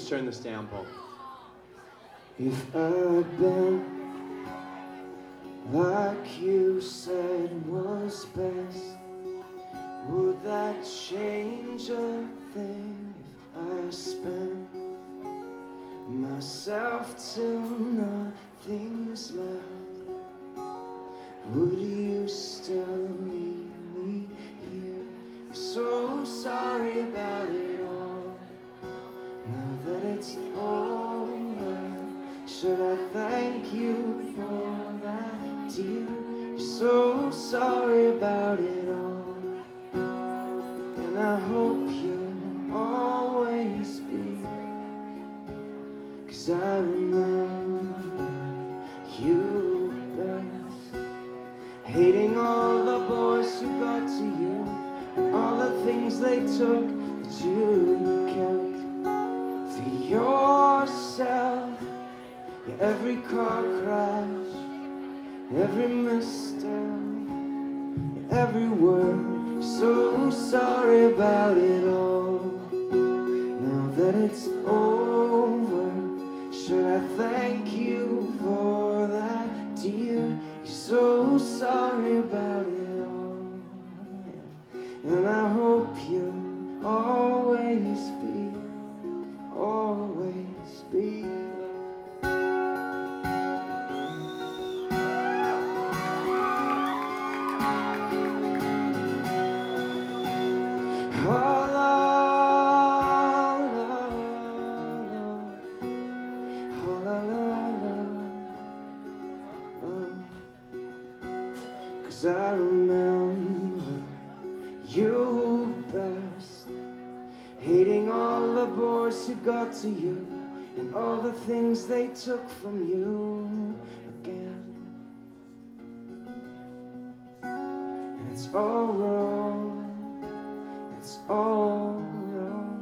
Just turn this down, Paul. If I'd been like you said was best, would that change a thing? If I spent myself till nothing's left, would you still need me here? I'm so sorry about it all. Now that it's over, should I thank you for that, dear? You're so sorry about it all, and I hope you'll always be, 'cause I remember you best, hating all the boys who got to you, and all the things they took that you kept for yourself. Yeah, every car crash, every misstep, yeah, every word. So sorry about it all. Now that it's over, should I thank you for that, dear? You're so sorry about it all, and I hope you'll always be, always be. Cause I remember you best, hating all the boys who got to you, and all the things they took from you again. And it's all wrong, it's all wrong.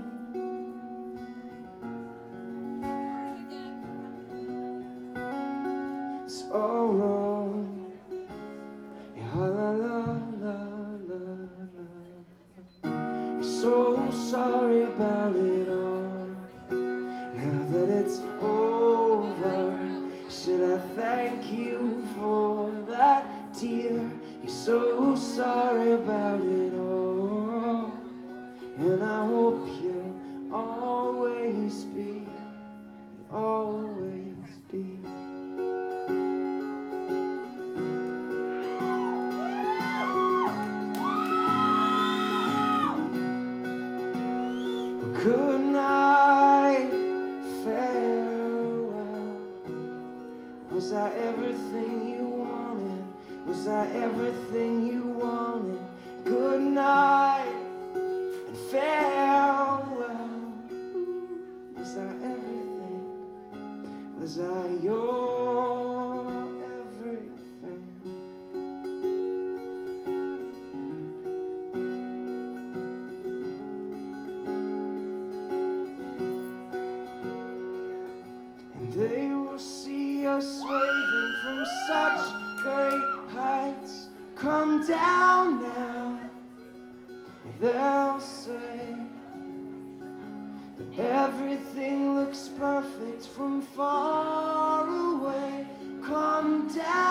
It's all wrong. La la la la la la. So sorry about it all. Now that it's over, should I thank you for that, dear? You're so sorry about it all, and I hope you'll always be, always be. Good night, farewell. Was I everything you wanted? Was I everything you wanted? Good night and farewell. Was I everything? Was I your everything? They will see us waving from such great heights. Come down now, they'll say that everything looks perfect from far away. Come down.